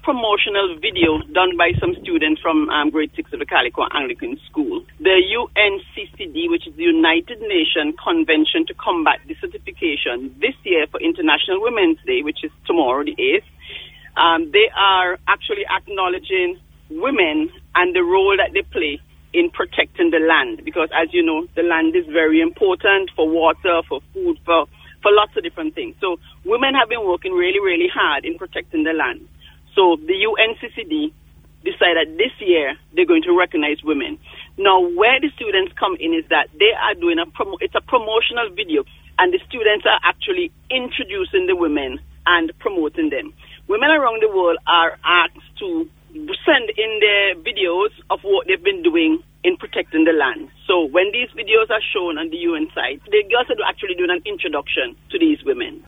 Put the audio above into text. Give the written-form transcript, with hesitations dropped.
promotional video done by some students from grade 6 of the Calico Anglican School. The UNCCD, which is the United Nations Convention to Combat Desertification, this year for International Women's Day, which is tomorrow, the 8th, they are actually acknowledging women and the role that they play in protecting the land, because as you know, the land is very important for water, for food, for lots of different things. So women have been working really, really hard in protecting the land. So the UNCCD decided this year they're going to recognize women. Now, where the students come in is that they are doing it's a promotional video, and the students are actually introducing the women and promoting them. Women around the world are asked to send in their videos of what they've been doing in protecting the land. So when these videos are shown on the UN site, the girls are actually doing an introduction to these women.